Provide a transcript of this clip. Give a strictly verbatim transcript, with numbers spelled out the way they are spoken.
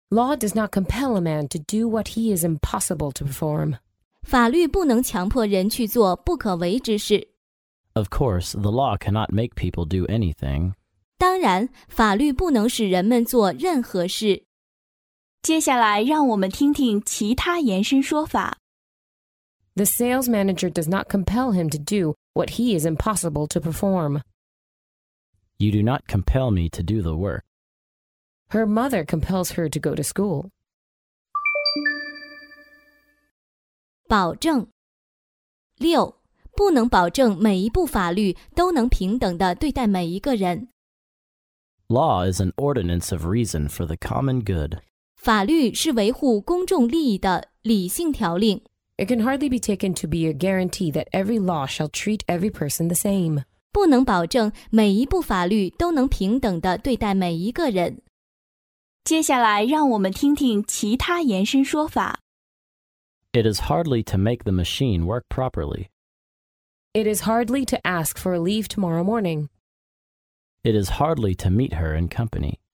Law does not compel a man to do what he is impossible to perform. 法律不能强迫人去做不可为之事。 Of course, the law cannot make people do anything. 当然，法律不能使人们做任何事。 接下来让我们听听其他延伸说法。 The sales manager does not compel him to do what he is impossible to perform. You do not compel me to do the work. Her mother compels her to go to school. 保证。六，不能保证每一部法律都能平等地对待每一个人。 Law is an ordinance of reason for the common good. 法律是维护公众利益的理性条令。 It can hardly be taken to be a guarantee that every law shall treat every person the same. 不能保证每一部法律都能平等地对待每一个人。 接下来让我们听听其他延伸说法。 It is hardly to make the machine work properly. It is hardly to ask for a leave tomorrow morning. It is hardly to meet her in company.